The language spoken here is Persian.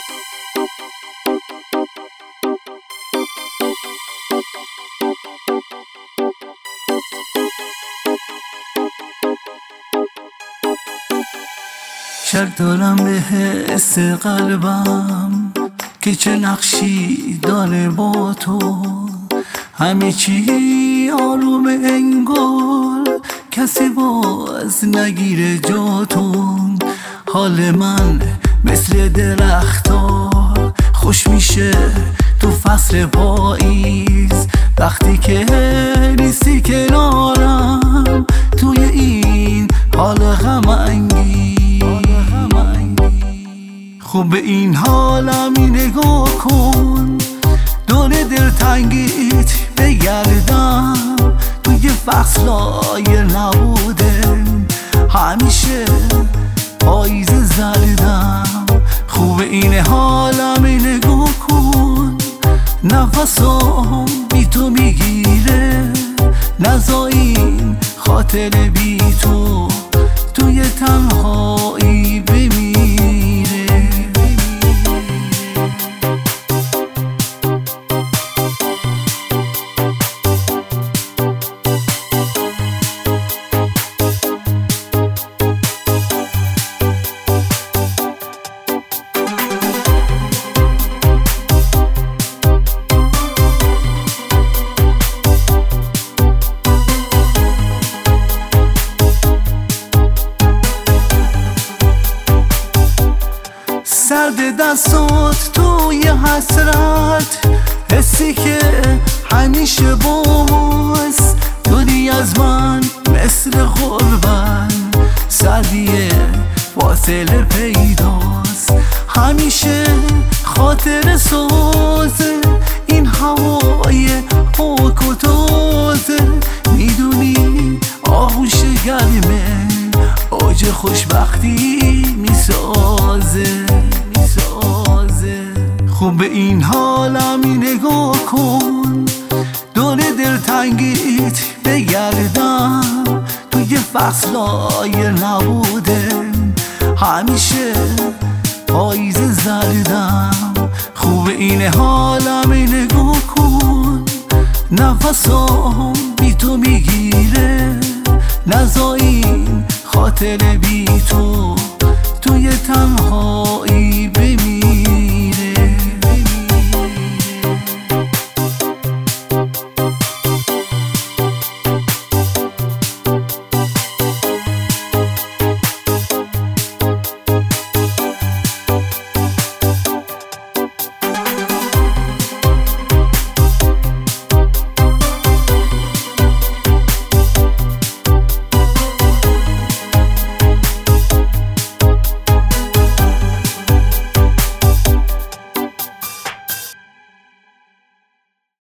شک دارم به حس قلبم که چه نقشی داره با تو، همه چی آروم انگار کسی باز نگیره جاتون. حال من مثل درختا خوش میشه تو فصل پاییز، وقتی که نیستی کنارم توی این حال غم انگیز. خوب به این حالمی نگاه کن، دور دلتنگیت بگردم توی فصلای نبوده، همیشه پاییز زردم. خوب این حالمی نگاه کن، نفسام بی تو میگیره، نزا این خاطر بی تو توی تنهایی بمیره. سرد دستات توی حسرت، حسی که همیشه باز دوری از من مثل غربت، سردی فاصله پیداست، همیشه خاطر سازه این هوای پاک و تازه. میدونی آغوش گرمه اوج خوشبختی میسازه. خوب به این حالمی نگاه کن، دور دلتنگیت بگردم توی فصلای نبوده، همیشه پاییز زردم. خوب این حالمی نگاه کن، نفسام بی تو میگیره، نزا این خاطر بی تو توی تنها